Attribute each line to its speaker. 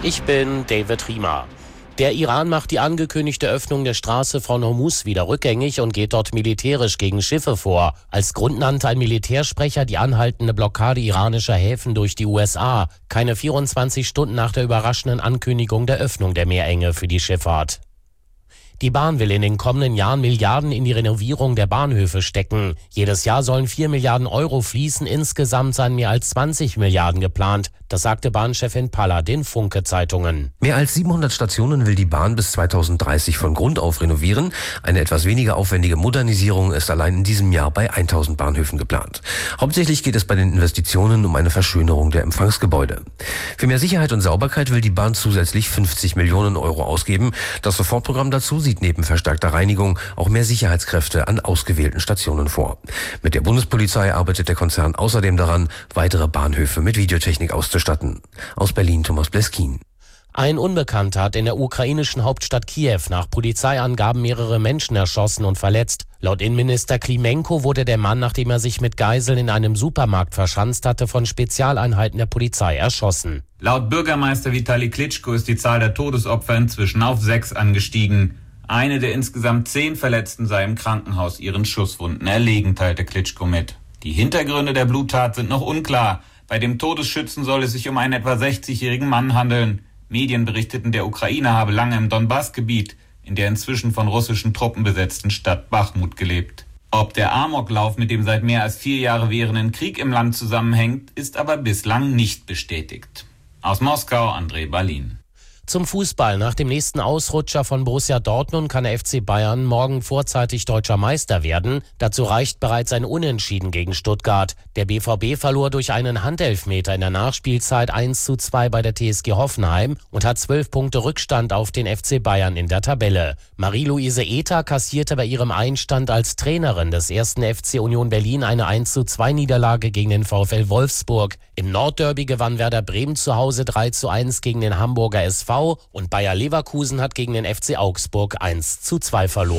Speaker 1: Ich bin David Riemer. Der Iran macht die angekündigte Öffnung der Straße von Hormuz wieder rückgängig und geht dort militärisch gegen Schiffe vor. Als Grund nannte ein Militärsprecher die anhaltende Blockade iranischer Häfen durch die USA, keine 24 Stunden nach der überraschenden Ankündigung der Öffnung der Meerenge für die Schifffahrt. Die Bahn will in den kommenden Jahren Milliarden in die Renovierung der Bahnhöfe stecken. Jedes Jahr sollen 4 Milliarden Euro fließen, insgesamt seien mehr als 20 Milliarden geplant. Das sagte Bahnchefin Palla den Funke-Zeitungen.
Speaker 2: Mehr als 700 Stationen will die Bahn bis 2030 von Grund auf renovieren. Eine etwas weniger aufwendige Modernisierung ist allein in diesem Jahr bei 1000 Bahnhöfen geplant. Hauptsächlich geht es bei den Investitionen um eine Verschönerung der Empfangsgebäude. Für mehr Sicherheit und Sauberkeit will die Bahn zusätzlich 50 Millionen Euro ausgeben. Das Sofortprogramm dazu sieht neben verstärkter Reinigung auch mehr Sicherheitskräfte an ausgewählten Stationen vor. Mit der Bundespolizei arbeitet der Konzern außerdem daran, weitere Bahnhöfe mit Videotechnik auszustatten. Aus Berlin Thomas Bleskin.
Speaker 1: Ein Unbekannter hat in der ukrainischen Hauptstadt Kiew nach Polizeiangaben mehrere Menschen erschossen und verletzt. Laut Innenminister Klimenko wurde der Mann, nachdem er sich mit Geiseln in einem Supermarkt verschanzt hatte, von Spezialeinheiten der Polizei erschossen.
Speaker 3: Laut Bürgermeister Vitali Klitschko ist die Zahl der Todesopfer inzwischen auf 6 angestiegen. Eine der insgesamt 10 Verletzten sei im Krankenhaus ihren Schusswunden erlegen, teilte Klitschko mit. Die Hintergründe der Bluttat sind noch unklar. Bei dem Todesschützen soll es sich um einen etwa 60-jährigen Mann handeln. Medien berichteten, der Ukrainer habe lange im Donbass-Gebiet, in der inzwischen von russischen Truppen besetzten Stadt Bachmut gelebt. Ob der Amoklauf mit dem seit mehr als 4 Jahren währenden Krieg im Land zusammenhängt, ist aber bislang nicht bestätigt. Aus Moskau, André Balin.
Speaker 1: Zum Fußball. Nach dem nächsten Ausrutscher von Borussia Dortmund kann der FC Bayern morgen vorzeitig deutscher Meister werden. Dazu reicht bereits ein Unentschieden gegen Stuttgart. Der BVB verlor durch einen Handelfmeter in der Nachspielzeit 1:2 bei der TSG Hoffenheim und hat 12 Punkte Rückstand auf den FC Bayern in der Tabelle. Marie-Louise Ether kassierte bei ihrem Einstand als Trainerin des 1. FC Union Berlin eine 1:2 Niederlage gegen den VfL Wolfsburg. Im Nordderby gewann Werder Bremen zu Hause 3:1 gegen den Hamburger SV und Bayer Leverkusen hat gegen den FC Augsburg 1:2 verloren.